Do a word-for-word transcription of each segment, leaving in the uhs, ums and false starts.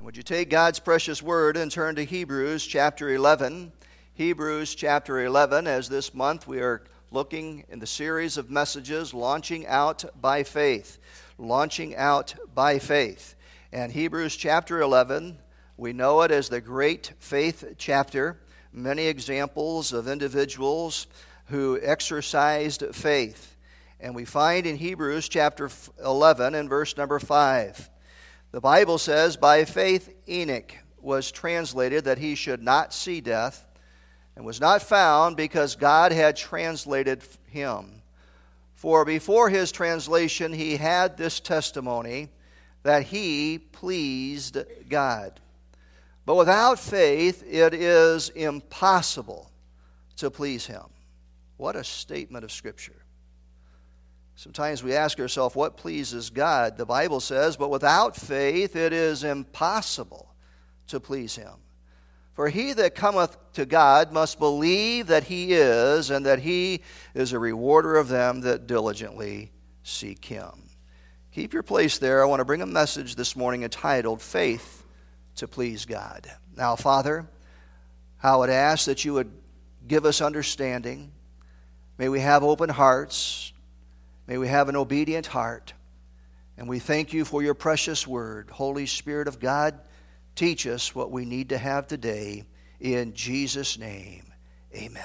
Would you take God's precious word and turn to Hebrews chapter eleven? Hebrews chapter eleven, as this month we are looking in the series of messages, Launching Out by Faith. Launching Out by Faith. And Hebrews chapter eleven, we know it as the great faith chapter. Many examples of individuals who exercised faith. And we find in Hebrews chapter eleven and verse number five, the Bible says, by faith Enoch was translated that he should not see death, and was not found because God had translated him. For before his translation he had this testimony, that he pleased God. But without faith it is impossible to please him. What a statement of Scripture. Sometimes we ask ourselves, what pleases God? The Bible says, but without faith it is impossible to please him. For he that cometh to God must believe that he is, and that he is a rewarder of them that diligently seek him. Keep your place there. I want to bring a message this morning entitled, Faith to Please God. Now, Father, I would ask that you would give us understanding. May we have open hearts. May we have an obedient heart. And we thank you for your precious word. Holy Spirit of God, teach us what we need to have today. In Jesus' name, amen.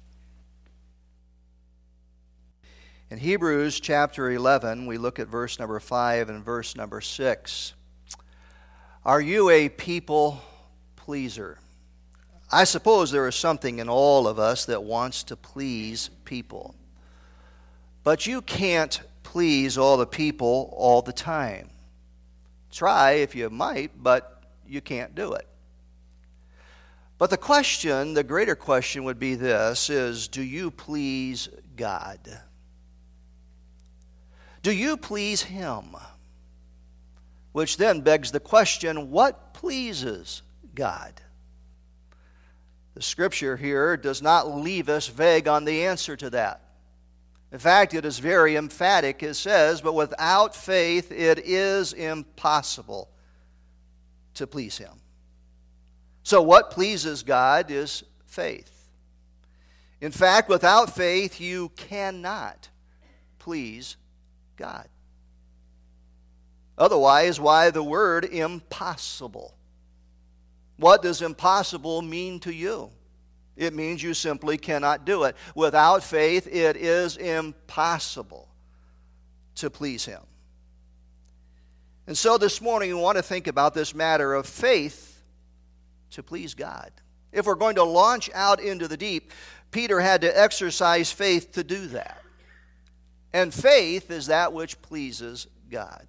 In Hebrews chapter eleven, we look at verse number five and verse number six. Are you a people pleaser? I suppose there is something in all of us that wants to please people. But you can't please all the people all the time. Try if you might, but you can't do it. But the question, the greater question would be this, is do you please God? Do you please him? Which then begs the question, what pleases God? The Scripture here does not leave us vague on the answer to that. In fact, it is very emphatic. It says, but without faith it is impossible to please him. So what pleases God is faith. In fact, without faith you cannot please God. Otherwise, why the word impossible? What does impossible mean to you? It means you simply cannot do it. Without faith, it is impossible to please him. And so this morning we want to think about this matter of faith to please God. If we're going to launch out into the deep, Peter had to exercise faith to do that. And faith is that which pleases God.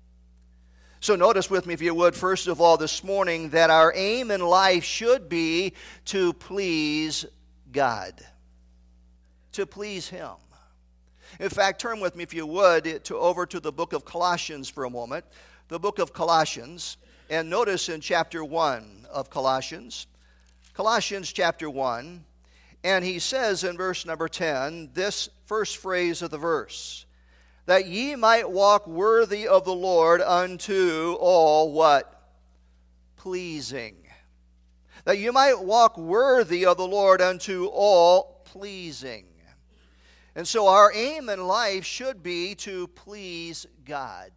So notice with me, if you would, first of all this morning, that our aim in life should be to please God. To please him. In fact, turn with me, if you would, to over to the book of Colossians for a moment. The book of Colossians. And notice in chapter one of Colossians. Colossians chapter one. And he says in verse number ten, this first phrase of the verse, that ye might walk worthy of the Lord unto all what? Pleasing. That you might walk worthy of the Lord unto all pleasing. And so our aim in life should be to please God.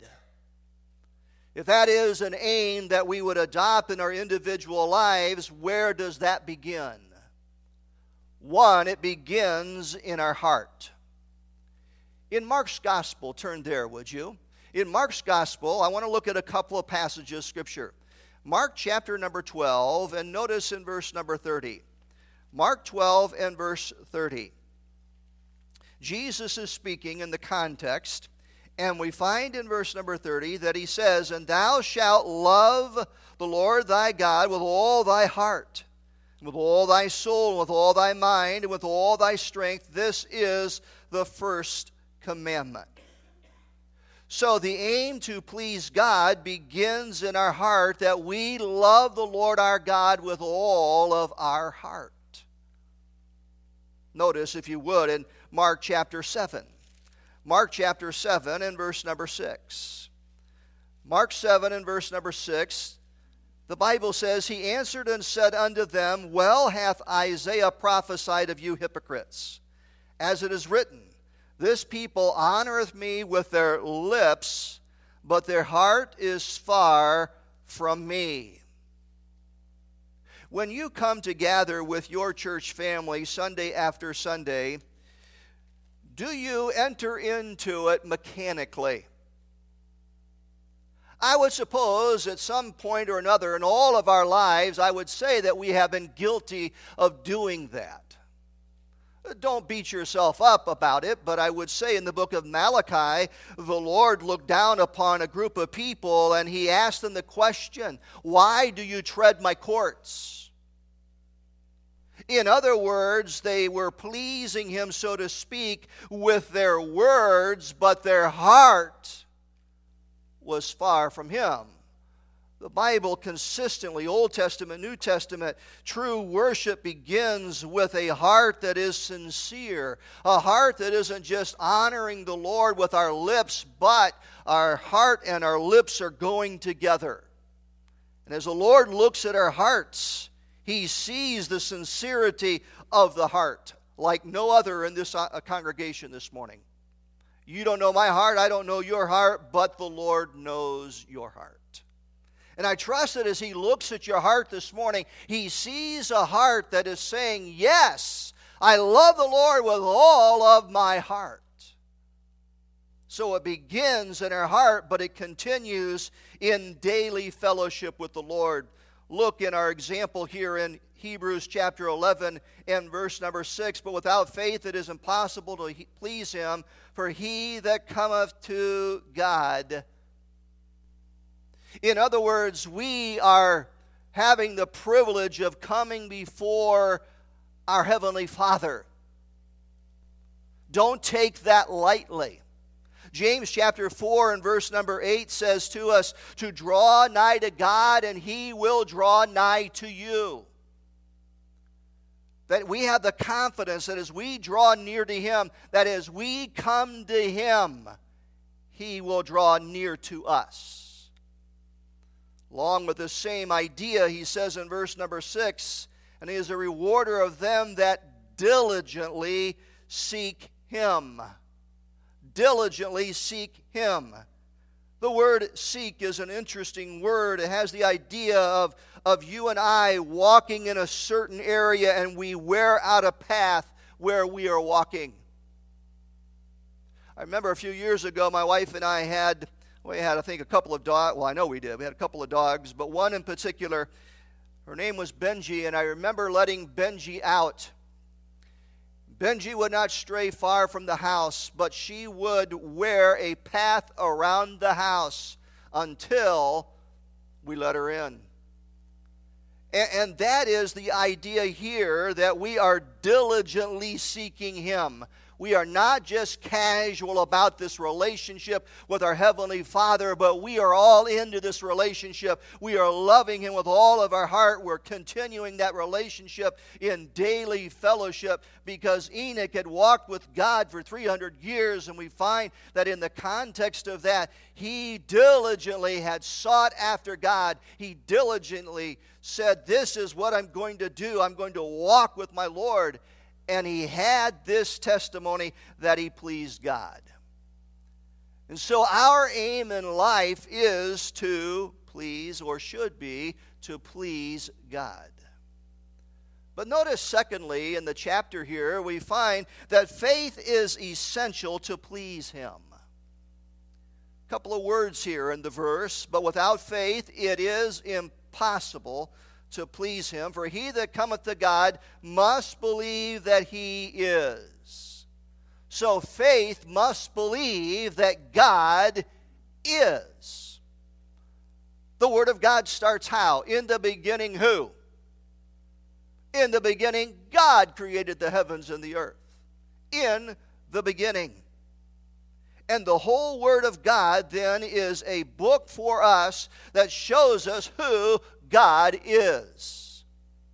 If that is an aim that we would adopt in our individual lives, where does that begin? One, it begins in our heart. In Mark's Gospel, turn there, would you? In Mark's Gospel, I want to look at a couple of passages of Scripture. Mark chapter number twelve, and notice in verse number thirty. Mark twelve and verse thirty. Jesus is speaking in the context, and we find in verse number thirty that he says, and thou shalt love the Lord thy God with all thy heart, and with all thy soul, and with all thy mind, and with all thy strength. This is the first commandment. So the aim to please God begins in our heart, that we love the Lord our God with all of our heart. Notice, if you would, in Mark chapter seven. Mark chapter seven and verse number six. Mark seven and verse number six. The Bible says, he answered and said unto them, Well hath Isaiah prophesied of you hypocrites, as it is written, This people honoreth me with their lips, but their heart is far from me. When you come to gather with your church family Sunday after Sunday, do you enter into it mechanically? I would suppose at some point or another in all of our lives, I would say that we have been guilty of doing that. Don't beat yourself up about it, but I would say in the book of Malachi, the Lord looked down upon a group of people and he asked them the question, Why do you tread my courts? In other words, they were pleasing him, so to speak, with their words, but their heart was far from him. The Bible consistently, Old Testament, New Testament, true worship begins with a heart that is sincere. A heart that isn't just honoring the Lord with our lips, but our heart and our lips are going together. And as the Lord looks at our hearts, he sees the sincerity of the heart like no other in this congregation this morning. You don't know my heart, I don't know your heart, but the Lord knows your heart. And I trust that as he looks at your heart this morning, he sees a heart that is saying, Yes, I love the Lord with all of my heart. So it begins in our heart, but it continues in daily fellowship with the Lord. Look in our example here in Hebrews chapter eleven and verse number six. But without faith it is impossible to please him, for he that cometh to God. In other words, we are having the privilege of coming before our Heavenly Father. Don't take that lightly. James chapter four and verse number eight says to us to draw nigh to God and he will draw nigh to you. That we have the confidence that as we draw near to him, that as we come to him, he will draw near to us. Along with the same idea, he says in verse number six, and he is a rewarder of them that diligently seek him. Diligently seek him. The word seek is an interesting word. It has the idea of, of you and I walking in a certain area and we wear out a path where we are walking. I remember a few years ago my wife and I had, we had I think a couple of dogs, well I know we did, we had a couple of dogs, but one in particular, her name was Benji, and I remember letting Benji out. Benji would not stray far from the house, but she would wear a path around the house until we let her in. And, and that is the idea here, that we are diligently seeking him. We are not just casual about this relationship with our Heavenly Father, but we are all into this relationship. We are loving him with all of our heart. We're continuing that relationship in daily fellowship, because Enoch had walked with God for three hundred years, and we find that in the context of that, he diligently had sought after God. He diligently said, this is what I'm going to do. I'm going to walk with my Lord. And he had this testimony that he pleased God. And so our aim in life is to please, or should be, to please God. But notice, secondly, in the chapter here, we find that faith is essential to please him. A couple of words here in the verse. But without faith it is impossible to please him. For he that cometh to God must believe that he is. So faith must believe that God is. The Word of God starts how? In the beginning who? In the beginning God created the heavens and the earth. In the beginning. And the whole Word of God then is a book for us that shows us who God is.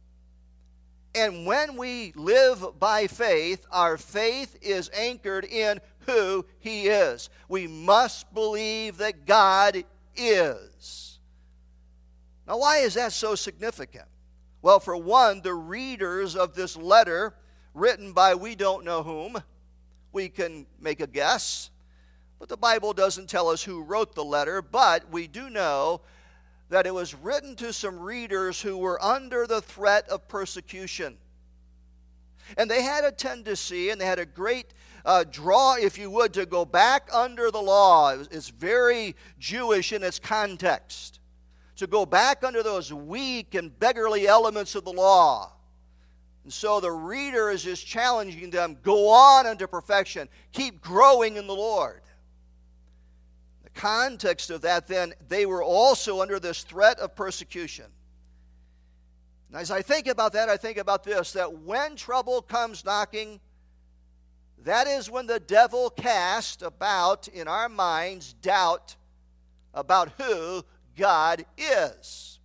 And when we live by faith, our faith is anchored in who he is. We must believe that God is. Now, why is that so significant? Well, for one, the readers of this letter, written by we don't know whom, we can make a guess, but the Bible doesn't tell us who wrote the letter, but we do know that it was written to some readers who were under the threat of persecution. And they had a tendency, and they had a great uh, draw, if you would, to go back under the law. It was, it's very Jewish in its context. To go back under those weak and beggarly elements of the law. And so the reader is just challenging them, go on unto perfection. Keep growing in the Lord. The context of that then, they were also under this threat of persecution. And as I think about that, I think about this, that when trouble comes knocking, that is when the devil casts about in our minds doubt about who God is.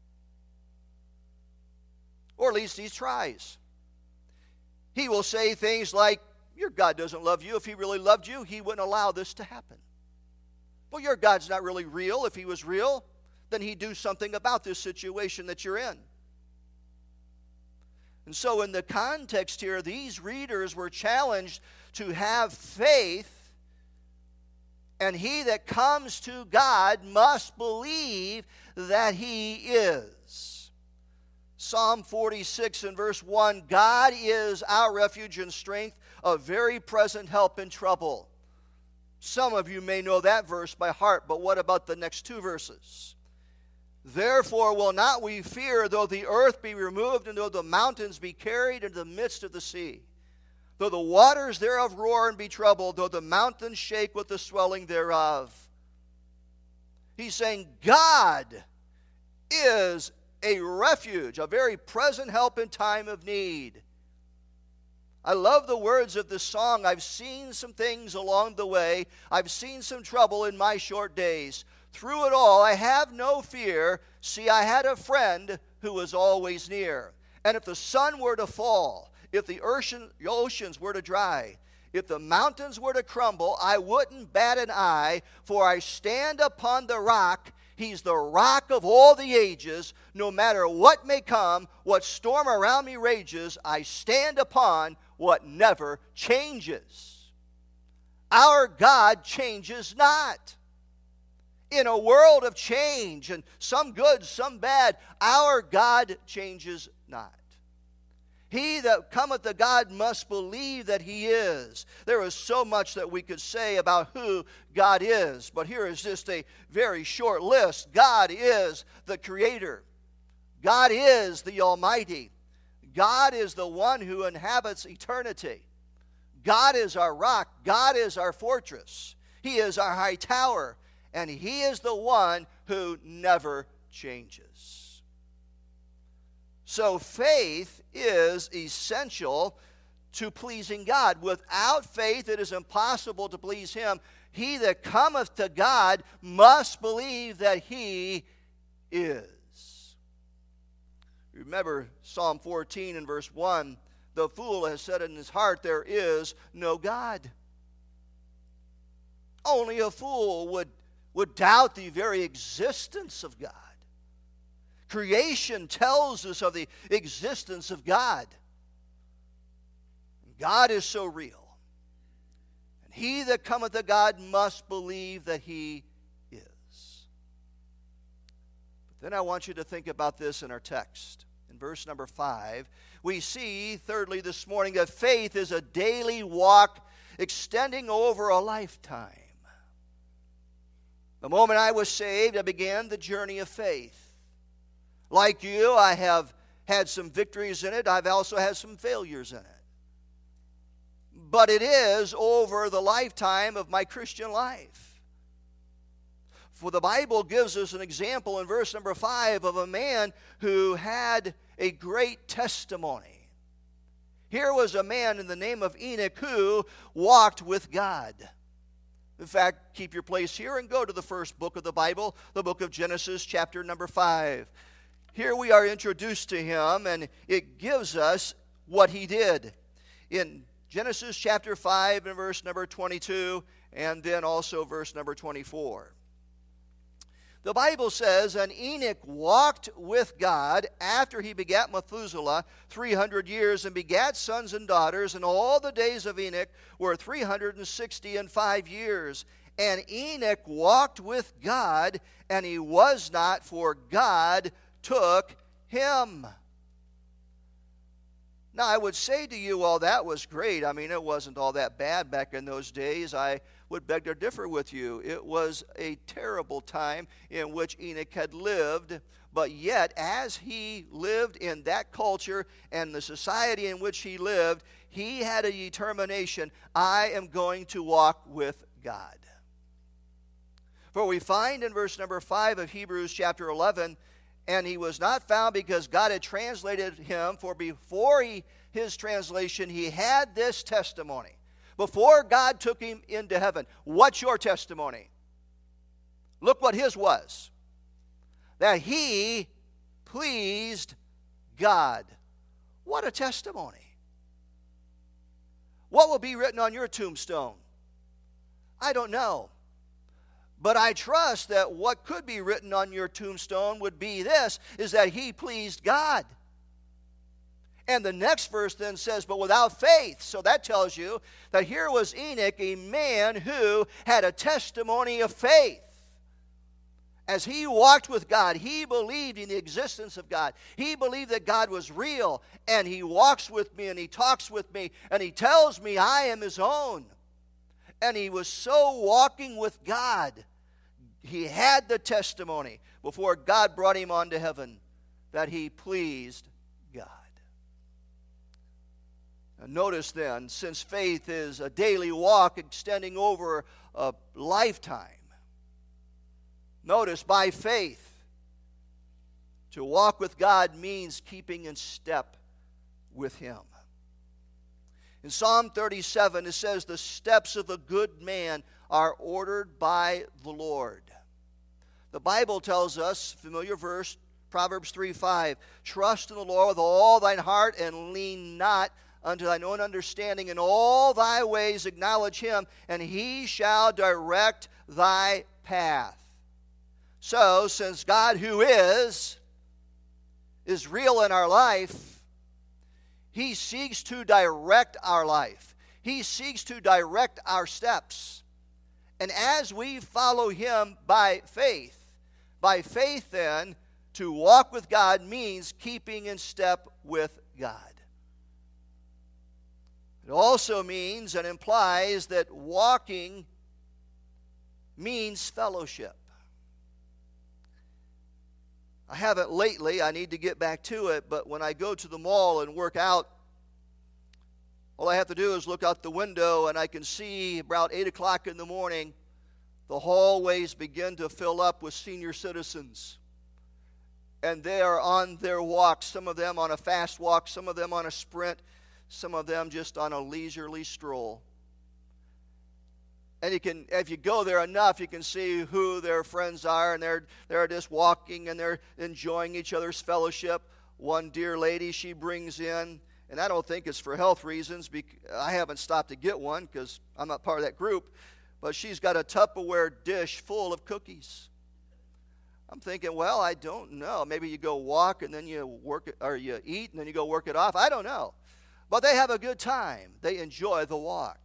Or at least he tries. He will say things like, your God doesn't love you. If he really loved you, he wouldn't allow this to happen. Well, your God's not really real. If he was real, then he'd do something about this situation that you're in. And so in the context here, these readers were challenged to have faith, and he that comes to God must believe that he is. Psalm forty-six and verse one, God is our refuge and strength, a very present help in trouble. Some of you may know that verse by heart, but what about the next two verses? Therefore will not we fear, though the earth be removed, and though the mountains be carried into the midst of the sea. Though the waters thereof roar and be troubled, though the mountains shake with the swelling thereof. He's saying God is a refuge, a very present help in time of need. I love the words of this song. I've seen some things along the way. I've seen some trouble in my short days. Through it all, I have no fear. See, I had a friend who was always near. And if the sun were to fall, if the ocean, oceans were to dry, if the mountains were to crumble, I wouldn't bat an eye, for I stand upon the rock. He's the rock of all the ages. No matter what may come, what storm around me rages, I stand upon what never changes. Our God changes not. In a world of change, and some good, some bad, our God changes not. He that cometh to God must believe that he is. There is so much that we could say about who God is, but here is just a very short list. God is the Creator. God is the Almighty. God is the one who inhabits eternity. God is our rock. God is our fortress. He is our high tower. And he is the one who never changes. So faith is essential to pleasing God. Without faith, it is impossible to please him. He that cometh to God must believe that he is. Remember Psalm fourteen and verse one, the fool has said in his heart, there is no God. Only a fool would would doubt the very existence of God. Creation tells us of the existence of God. God is so real. And he that cometh to God must believe that he is. But then I want you to think about this in our text. In verse number five, we see, thirdly this morning, that faith is a daily walk extending over a lifetime. The moment I was saved, I began the journey of faith. Like you, I have had some victories in it. I've also had some failures in it. But it is over the lifetime of my Christian life. For the Bible gives us an example in verse number five of a man who had a great testimony. Here was a man in the name of Enoch who walked with God. In fact, keep your place here and go to the first book of the Bible, the book of Genesis, chapter number five. Here we are introduced to him, and it gives us what he did. In Genesis chapter five and verse number twenty-two, and then also verse number twenty-four. The Bible says, and Enoch walked with God after he begat Methuselah three hundred years, and begat sons and daughters, and all the days of Enoch were three hundred sixty and five years. And Enoch walked with God, and he was not, for God took him. Now, I would say to you, well, that was great. I mean, it wasn't all that bad back in those days. I would beg to differ with you. It was a terrible time in which Enoch had lived, but yet, as he lived in that culture and the society in which he lived, he had a determination, I am going to walk with God. For we find in verse number five of Hebrews chapter eleven, and he was not found because God had translated him, for before he, his translation, he had this testimony. Before God took him into heaven, what's your testimony? Look what his was. That he pleased God. What a testimony. What will be written on your tombstone? I don't know. But I trust that what could be written on your tombstone would be this, is that he pleased God. And the next verse then says, but without faith. So that tells you that here was Enoch, a man who had a testimony of faith. As he walked with God, he believed in the existence of God. He believed that God was real. And he walks with me and he talks with me and he tells me I am his own. And he was so walking with God. He had the testimony before God brought him on to heaven that he pleased God. Now notice then, since faith is a daily walk extending over a lifetime, notice by faith, to walk with God means keeping in step with him. In Psalm thirty-seven, it says, the steps of a good man are ordered by the Lord. The Bible tells us, familiar verse, Proverbs three five, trust in the Lord with all thine heart and lean not unto thine own understanding. In all thy ways acknowledge him, and he shall direct thy path. So, since God who is, is real in our life, he seeks to direct our life. He seeks to direct our steps. And as we follow him by faith, by faith then, to walk with God means keeping in step with God. It also means and implies that walking means fellowship. I haven't lately, I need to get back to it, but when I go to the mall and work out, all I have to do is look out the window and I can see about eight o'clock in the morning, the hallways begin to fill up with senior citizens. And they are on their walk, some of them on a fast walk, some of them on a sprint, some of them just on a leisurely stroll. And you can, if you go there enough, you can see who their friends are, and they're they're just walking and they're enjoying each other's fellowship. One dear lady, she brings in, and I don't think it's for health reasons. I haven't stopped to get one because I'm not part of that group, but she's got a Tupperware dish full of cookies. I'm thinking, well, I don't know. Maybe you go walk and then you work it, or you eat and then you go work it off. I don't know. But they have a good time. They enjoy the walk.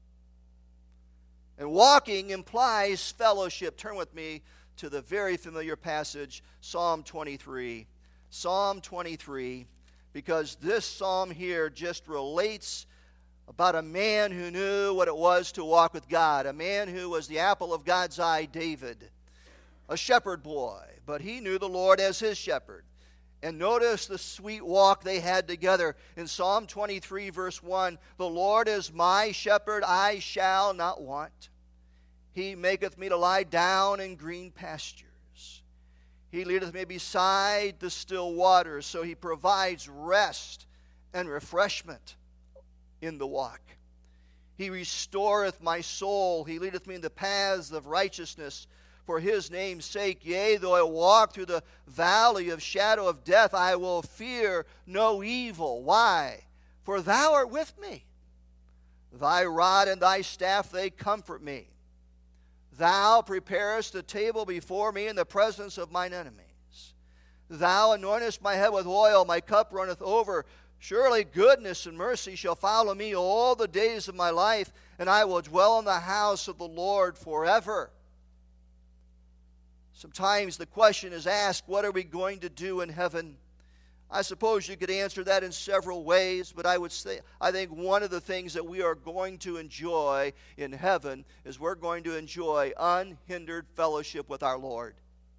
And walking implies fellowship. Turn with me to the very familiar passage, Psalm twenty-three. Psalm twenty-three, because this psalm here just relates about a man who knew what it was to walk with God, a man who was the apple of God's eye, David, a shepherd boy, but he knew the Lord as his shepherd. And notice the sweet walk they had together. In Psalm twenty-three, verse one, the Lord is my shepherd, I shall not want. He maketh me to lie down in green pastures. He leadeth me beside the still waters. So he provides rest and refreshment in the walk. He restoreth my soul. He leadeth me in the paths of righteousness for his name's sake. Yea, though I walk through the valley of shadow of death, I will fear no evil. Why? For thou art with me. Thy rod and thy staff, they comfort me. Thou preparest a table before me in the presence of mine enemies. Thou anointest my head with oil, my cup runneth over. Surely goodness and mercy shall follow me all the days of my life, and I will dwell in the house of the Lord forever. Sometimes the question is asked, what are we going to do in heaven? I suppose you could answer that in several ways, but I would say, I think one of the things that we are going to enjoy in heaven is we're going to enjoy unhindered fellowship with our Lord.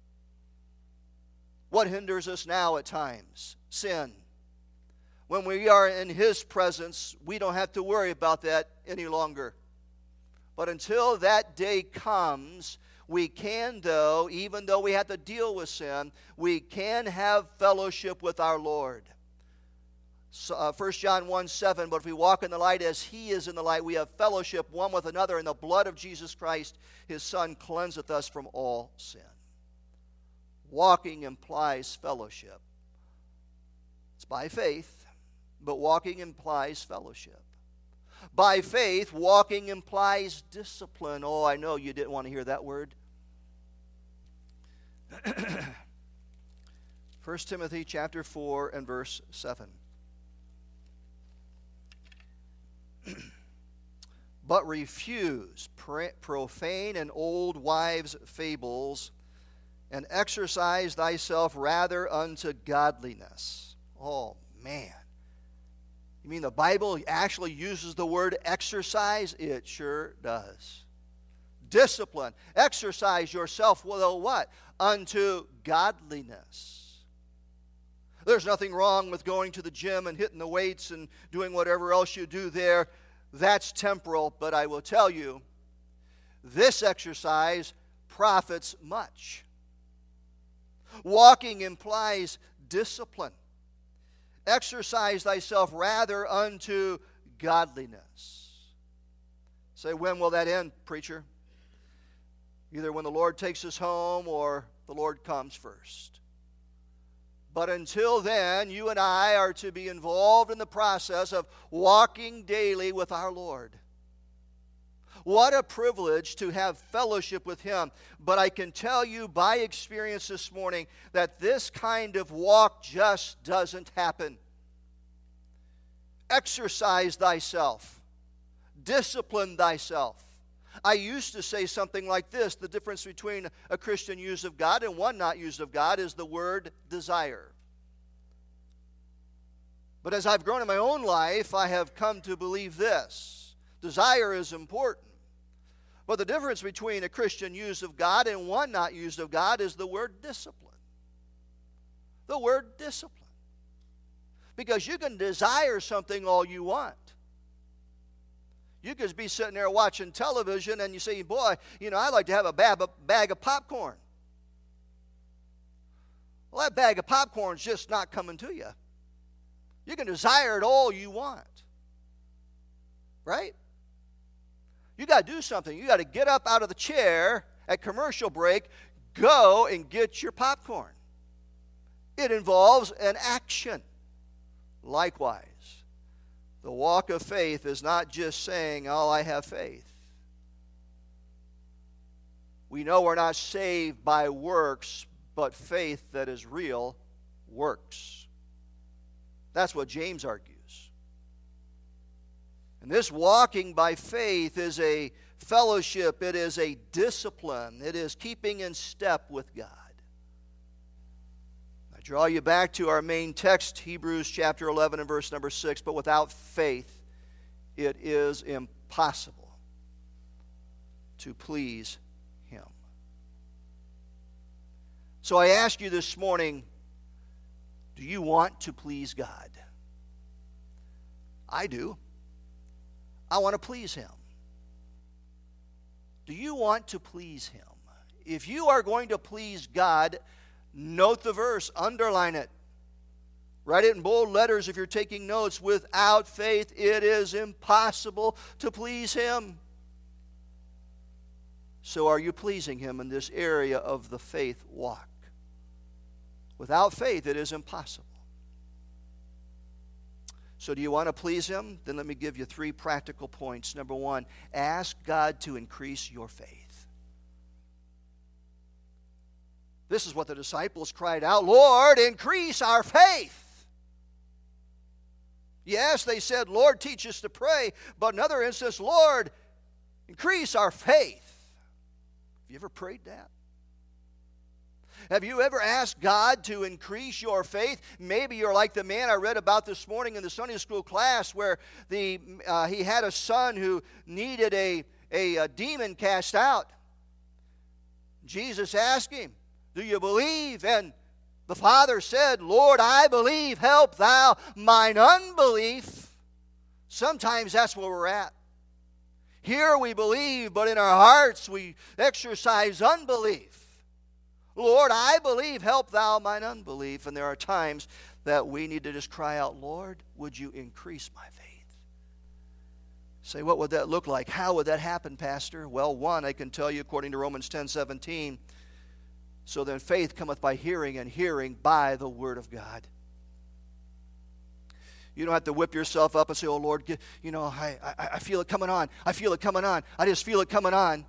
What hinders us now at times? Sin. When we are in His presence, we don't have to worry about that any longer. But until that day comes, we can, though, even though we have to deal with sin, we can have fellowship with our Lord. So, uh, First John one seven, but if we walk in the light as He is in the light, we have fellowship one with another, and the blood of Jesus Christ, His Son, cleanseth us from all sin. Walking implies fellowship. It's by faith, but walking implies fellowship. By faith, walking implies discipline. Oh, I know you didn't want to hear that word. First Timothy chapter four and verse seven. But refuse profane and old wives' fables, and exercise thyself rather unto godliness. Oh, man. You mean the Bible actually uses the word exercise? It sure does. Discipline. Exercise yourself with a what? Unto godliness. There's nothing wrong with going to the gym and hitting the weights and doing whatever else you do there. That's temporal, but I will tell you, this exercise profits much. Walking implies discipline. Exercise thyself rather unto godliness. Say, when will that end, preacher? Either when the Lord takes us home or the Lord comes first. But until then, you and I are to be involved in the process of walking daily with our Lord. What a privilege to have fellowship with Him. But I can tell you by experience this morning that this kind of walk just doesn't happen. Exercise thyself. Discipline thyself. I used to say something like this: the difference between a Christian used of God and one not used of God is the word desire. But as I've grown in my own life, I have come to believe this: desire is important. But the difference between a Christian used of God and one not used of God is the word discipline. The word discipline. Because you can desire something all you want. You could be sitting there watching television and you say, boy, you know, I'd like to have a bag of, bag of popcorn. Well, that bag of popcorn's just not coming to you. You can desire it all you want. Right? You got to do something. You got to get up out of the chair at commercial break, go and get your popcorn. It involves an action. Likewise, the walk of faith is not just saying, oh, I have faith. We know we're not saved by works, but faith that is real works. That's what James argues. And this walking by faith is a fellowship, it is a discipline, it is keeping in step with God. I draw you back to our main text, Hebrews chapter eleven and verse number six. But without faith, it is impossible to please Him. So I ask you this morning, do you want to please God? I do. I want to please Him. Do you want to please Him? If you are going to please God, note the verse, underline it. Write it in bold letters if you're taking notes. Without faith, it is impossible to please Him. So are you pleasing Him in this area of the faith walk? Without faith, it is impossible. So do you want to please Him? Then let me give you three practical points. Number one, ask God to increase your faith. This is what the disciples cried out, Lord, increase our faith. Yes, they said, Lord, teach us to pray. But in another instance, Lord, increase our faith. Have you ever prayed that? Have you ever asked God to increase your faith? Maybe you're like the man I read about this morning in the Sunday school class where the uh, he had a son who needed a, a, a demon cast out. Jesus asked him, do you believe? And the father said, Lord, I believe, help thou mine unbelief. Sometimes that's where we're at. Here we believe, but in our hearts we exercise unbelief. Lord, I believe, help thou mine unbelief. And there are times that we need to just cry out, Lord, would you increase my faith? Say, what would that look like? How would that happen, Pastor? Well, one, I can tell you according to Romans ten seventeen, so then faith cometh by hearing, and hearing by the word of God. You don't have to whip yourself up and say, oh, Lord, get, you know, I, I, I feel it coming on. I feel it coming on. I just feel it coming on.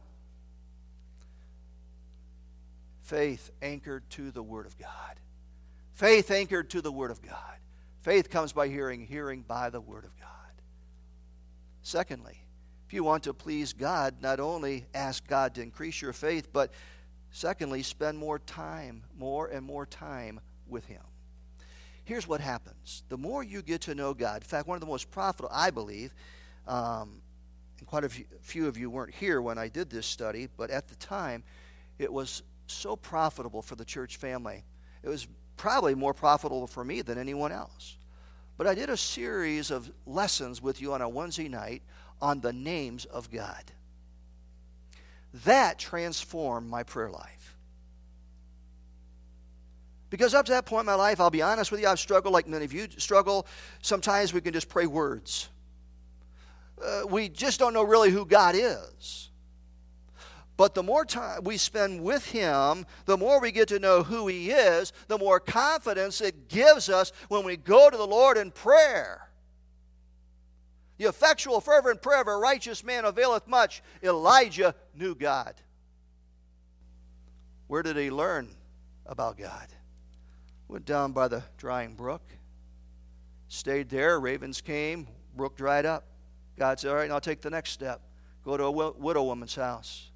Faith anchored to the word of God. Faith anchored to the word of God. Faith comes by hearing, hearing by the word of God. Secondly, if you want to please God, not only ask God to increase your faith, but secondly, spend more time, more and more time with Him. Here's what happens. The more you get to know God, in fact, one of the most profitable, I believe, um, and quite a few, few of you weren't here when I did this study, but at the time, it was so profitable for the church family. It was probably more profitable for me than anyone else. But I did a series of lessons with you on a Wednesday night on the names of God. That transformed my prayer life. Because up to that point in my life, I'll be honest with you, I've struggled like many of you struggle. Sometimes we can just pray words. Uh, we just don't know really who God is. But the more time we spend with Him, the more we get to know who He is, the more confidence it gives us when we go to the Lord in prayer. The effectual, fervent prayer of a righteous man availeth much. Elijah knew God. Where did he learn about God? Went down by the drying brook. Stayed there. Ravens came. Brook dried up. God said, all right, now take the next step. Go to a widow woman's house.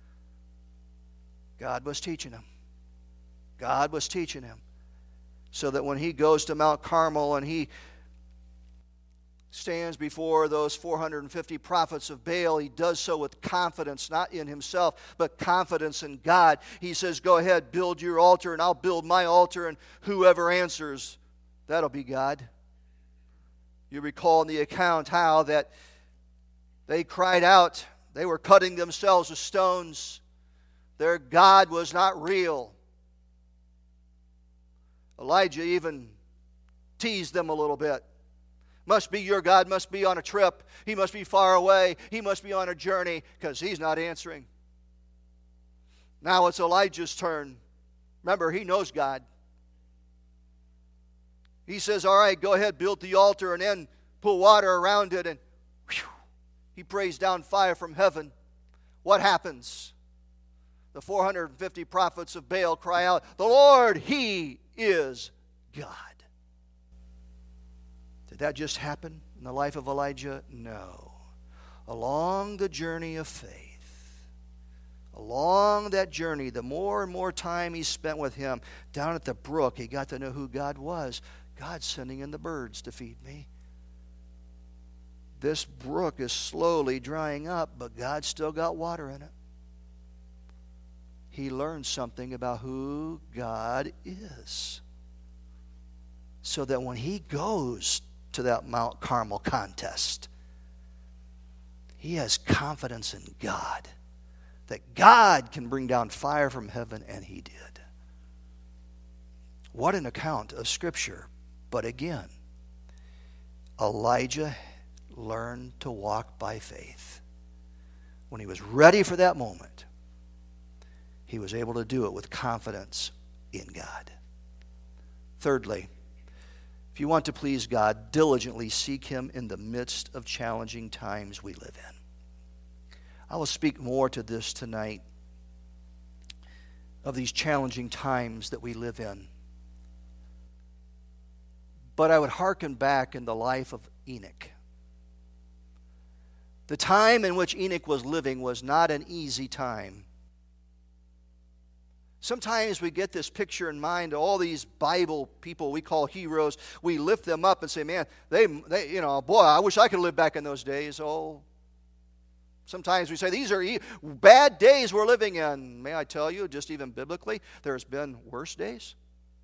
God was teaching him. God was teaching him. So that when he goes to Mount Carmel and he stands before those four hundred fifty prophets of Baal, he does so with confidence, not in himself, but confidence in God. He says, go ahead, build your altar, and I'll build my altar, and whoever answers, that'll be God. You recall in the account how that they cried out. They were cutting themselves with stones. Their God was not real. Elijah even teased them a little bit. Must be your God, must be on a trip. He must be far away. He must be on a journey because he's not answering. Now it's Elijah's turn. Remember, he knows God. He says, all right, go ahead, build the altar and then put water around it. And whew, he prays down fire from heaven. What happens? The four hundred fifty prophets of Baal cry out, the Lord, He is God. Did that just happen in the life of Elijah? No. Along the journey of faith, along that journey, the more and more time he spent with Him, down at the brook, he got to know who God was. God's sending in the birds to feed me. This brook is slowly drying up, but God's still got water in it. He learned something about who God is. So that when he goes to that Mount Carmel contest, he has confidence in God. That God can bring down fire from heaven, and he did. What an account of Scripture. But again, Elijah learned to walk by faith. When he was ready for that moment, he was able to do it with confidence in God. Thirdly, if you want to please God, diligently seek Him in the midst of challenging times we live in. I will speak more to this tonight. of these challenging times that we live in. But I would hearken back in the life of Enoch. The time in which Enoch was living was not an easy time. Sometimes we get this picture in mind of all these Bible people we call heroes. We lift them up and say, man, they, they you know, boy, I wish I could live back in those days. Oh, sometimes we say, these are bad days we're living in. May I tell you, just even biblically, there's been worse days.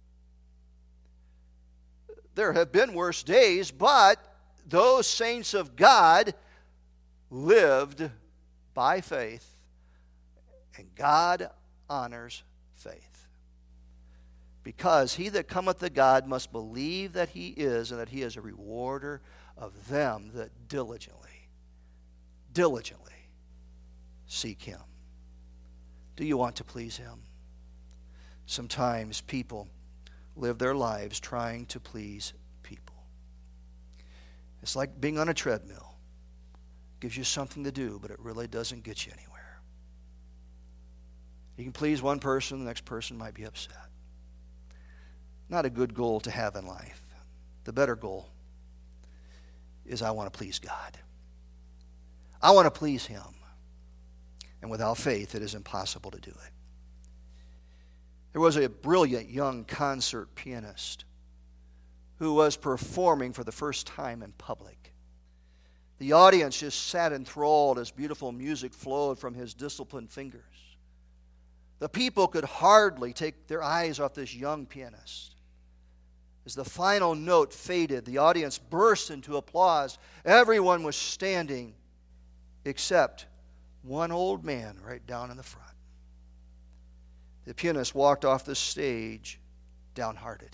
There have been worse days, but those saints of God lived by faith, and God honors faith. Because he that cometh to God must believe that he is, and that he is a rewarder of them that diligently, diligently seek him. Do you want to please him? Sometimes people live their lives trying to please people. It's like being on a treadmill. Gives you something to do, but it really doesn't get you anywhere. You can please one person, the next person might be upset. Not a good goal to have in life. The better goal is I want to please God. I want to please him. And without faith, it is impossible to do it. There was a brilliant young concert pianist who was performing for the first time in public. The audience just sat enthralled as beautiful music flowed from his disciplined fingers. The people could hardly take their eyes off this young pianist. As the final note faded, the audience burst into applause. Everyone was standing except one old man right down in the front. The pianist walked off the stage downhearted.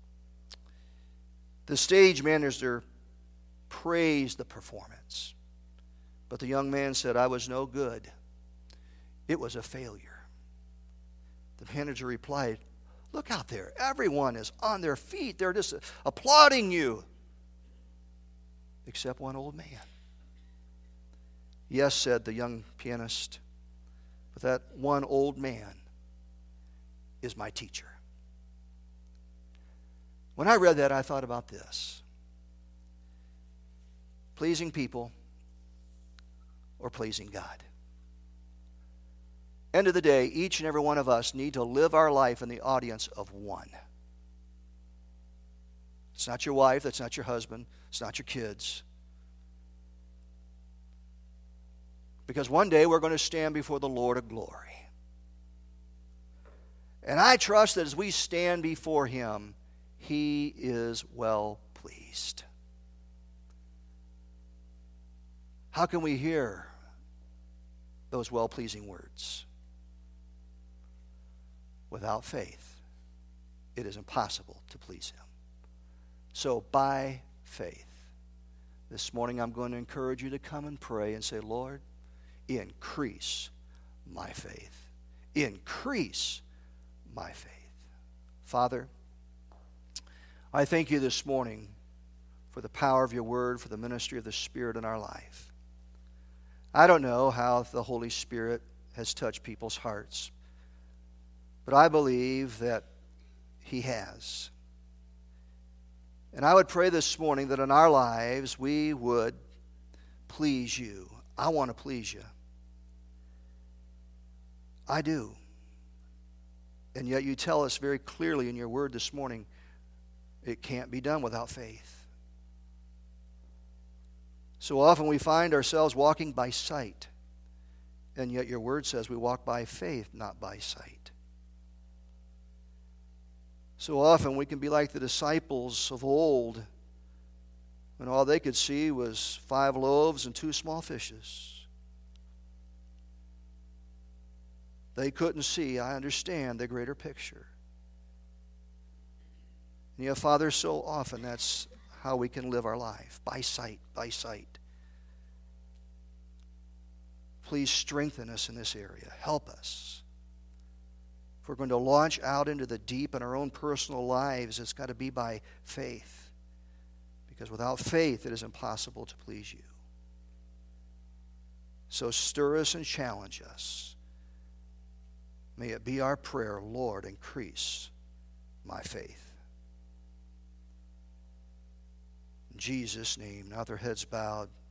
The stage manager praised the performance. But the young man said, I was no good. It was a failure. The manager replied, look out there. Everyone is on their feet. They're just applauding you. Except one old man. Yes, said the young pianist, but that one old man is my teacher. When I read that, I thought about this. Pleasing people or pleasing God. End of the day, each and every one of us need to live our life in the audience of one. It's not your wife, that's not your husband, it's not your kids. Because one day we're going to stand before the Lord of glory. And I trust that as we stand before him, he is well pleased. How can we hear those well-pleasing words? Without faith, it is impossible to please him. So by faith, this morning I'm going to encourage you to come and pray and say, Lord, increase my faith. Increase my faith. Father, I thank you this morning for the power of your word, for the ministry of the Spirit in our life. I don't know how the Holy Spirit has touched people's hearts, but I believe that he has. And I would pray this morning that in our lives we would please you. I want to please you. I do. And yet you tell us very clearly in your word this morning, it can't be done without faith. So often we find ourselves walking by sight, and yet your word says we walk by faith, not by sight. So often we can be like the disciples of old, when all they could see was five loaves and two small fishes. They couldn't see, I understand, the greater picture. And yet, Father, so often that's how we can live our life, by sight, by sight. Please strengthen us in this area. Help us. If we're going to launch out into the deep in our own personal lives, it's got to be by faith. Because without faith, it is impossible to please you. So stir us and challenge us. May it be our prayer, Lord, increase my faith. In Jesus' name. Now their heads bowed.